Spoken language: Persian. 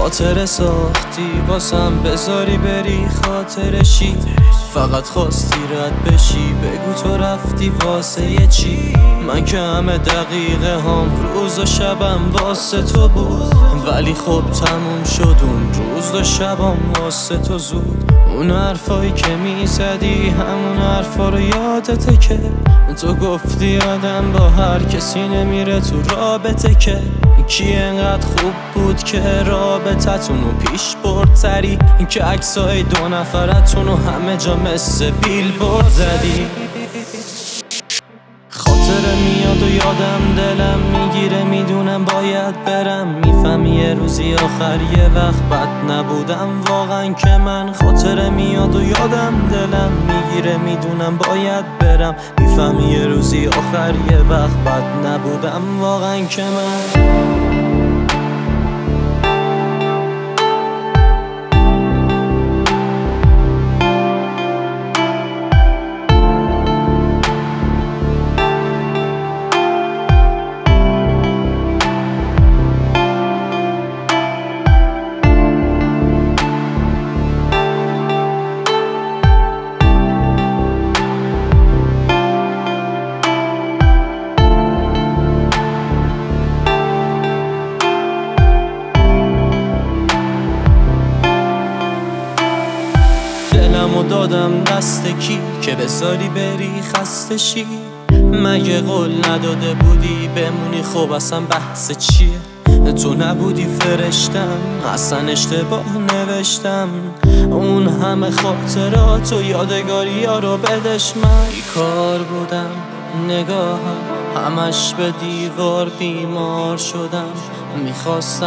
خاطر ساختی واسم بذاری بری خاطرشی، فقط خواستی رد بشی بگو تو رفتی واسه یه چی. من که همه دقیقه هم روز و شبم واسه تو بود، ولی خب تموم شد اون روز و شبم واسه تو زود. اون حرفایی که میزدی همون حرفا رو یادته که تو گفتی آدم با هر کسی نمیره تو رابطه، که کی انقدر خوب بود که رابطتونو پیش برد سری، که عکسای دو نفرتونو همه جا مثل بیلبورد زدی. خاطره میاد و یادم دلم میگیره، میدونم باید برم، میفهمی یه روزی آخر یه وقت بد نبودم واقعا که من. خاطره میاد و یادم دلم میگیره، میدونم باید برم، میفهمی یه روزی آخر یه وقت بد نبودم واقعا که من. دلمو دادم دست کی که بذاری بری خسته شی، مگه قول نداده بودی بمونی؟ خب اصلا بحث چیه؟ تو نبودی فرشتم، اصلا اشتباه نوشتم اون همه خاطرات و یادگاری ها رو بدش. من بیکار بودم نگاهم همش به دیوار بیمار شدم، میخواستم